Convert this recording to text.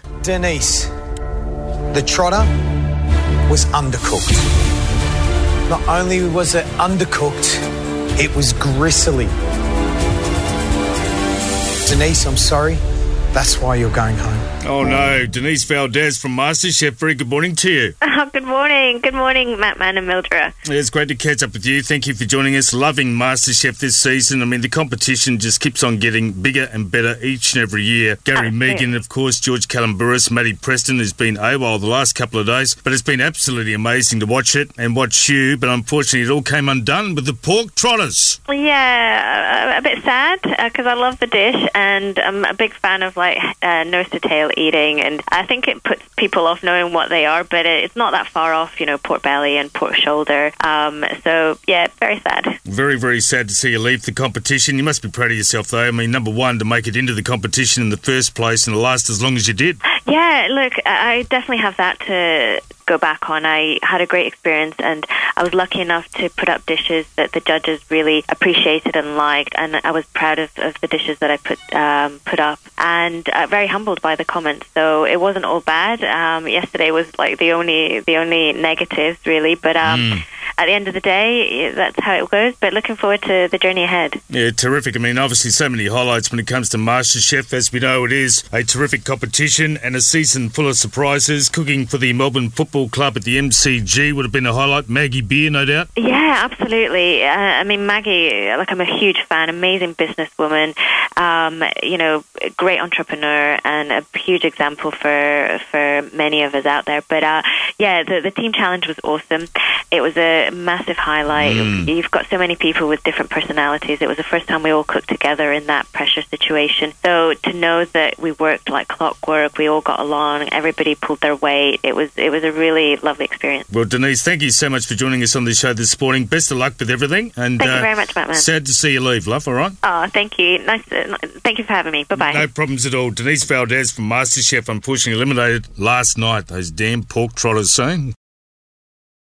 Denise, the trotter was undercooked. Not only was it undercooked, it was gristly. Denise, I'm sorry. That's why you're going home. Oh no, Denise Valdez from MasterChef. Very good morning to you. Good morning. Good morning, Matt Man and Mildred. It's great to catch up with you. Thank you for joining us. Loving MasterChef this season. I mean, the competition just keeps on getting bigger and better each and every year. Gary Megan, of course, George Calambouris, Maddie Preston has been AWOL the last couple of days, but it's been absolutely amazing to watch it and watch you, but unfortunately it all came undone with the pork trotters. Yeah, a bit sad because I love the dish and I'm a big fan of nose to tail eating, and I think it puts people off knowing what they are, but it's not that far off, pork belly and pork shoulder. So yeah, very sad. Very, very sad to see you leave the competition. You must be proud of yourself though. I mean, number one, to make it into the competition in the first place and to last as long as you did. Yeah, look, I definitely have that to go back on. I had a great experience and I was lucky enough to put up dishes that the judges really appreciated and liked, and I was proud of the dishes that I put up, and very humbled by the comments. So it wasn't all bad. Yesterday was the only negatives really, but at the end of the day, that's how it goes. But looking forward to the journey ahead. Yeah, terrific. I mean, obviously so many highlights when it comes to MasterChef. As we know, it is a terrific competition and a season full of surprises. Cooking for the Melbourne Football Club at the MCG would have been a highlight. Maggie Beer, no doubt. Yeah, absolutely. I mean, Maggie, I'm a huge fan, amazing businesswoman, great entrepreneur and a huge example for many of us out there. But the team challenge was awesome. It was a massive highlight. You've got so many people with different personalities. It was the first time we all cooked together in that pressure situation. So to know that we worked like clockwork, we all got along, everybody pulled their weight. It was a really lovely experience. Well, Denise, thank you so much for joining us on the show this morning. Best of luck with everything. And thank you very much, Matt. Sad to see you leave, love. All right. Oh, thank you. Thank you for having me. Bye-bye. No problems at all. Denise Valdez from MasterChef, unfortunately eliminated last night. Those damn pork trotters, saying.